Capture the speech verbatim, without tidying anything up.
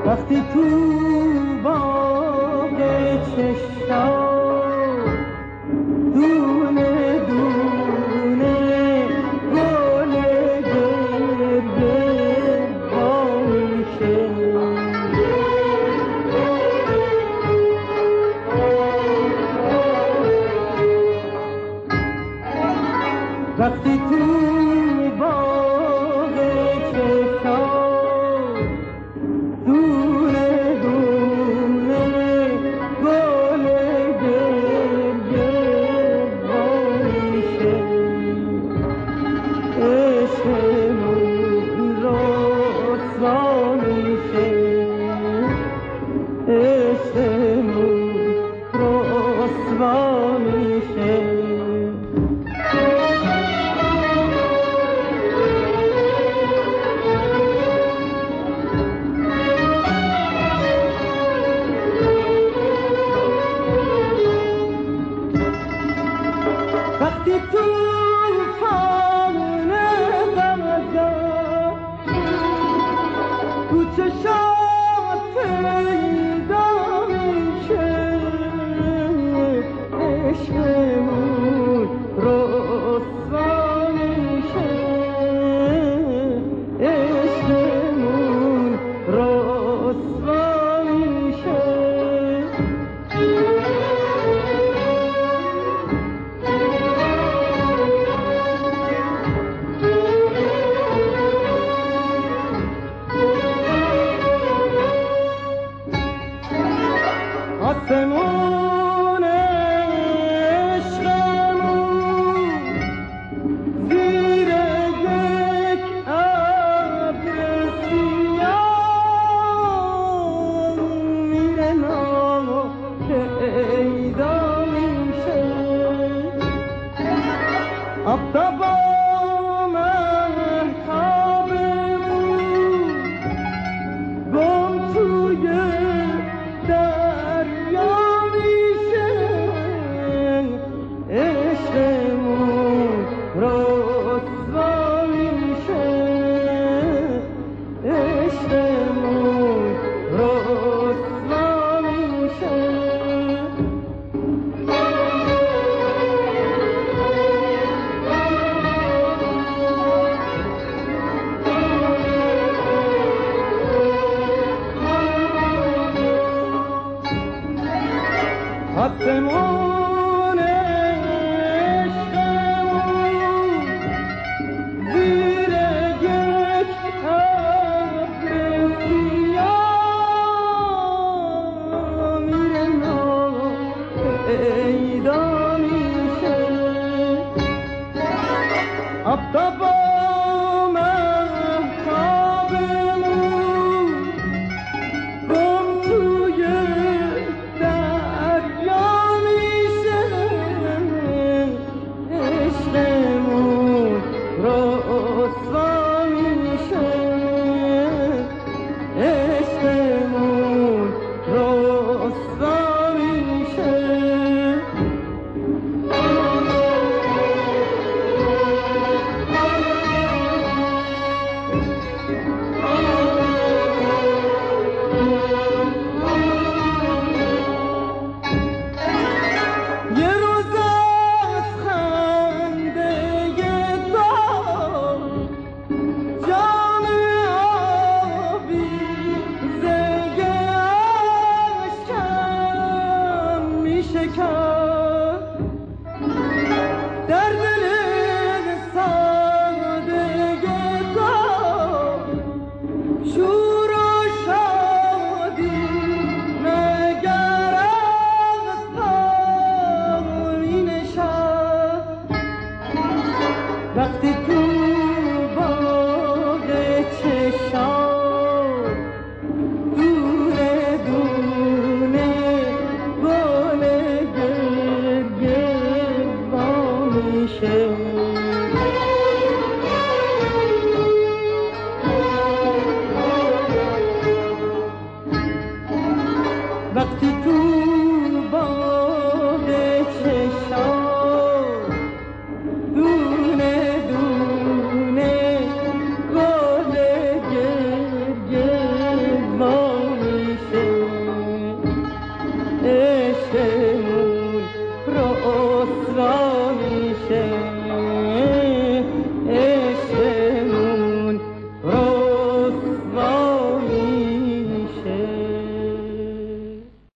وقتی تو باغ چشم دونه دونه گل گریه ها میشه، وقتی تو باغ چشم دونه دونه گل گریه ها میشه، عشقمون رسوا میشه، عشقمون رسوا میشه. وقتی توفان غمزن تو چشات پیدا میشه، عشقمون رسوا میشه، عشقمون رسوا میشه. آسمون عشقمون زیر یک ابر سیاه میره ناپیدا میشه، آفتابا مهتابمون گم توی دریا میشه، عشقمون رسوا میشه، عشقمون رسوا میشه. آسمون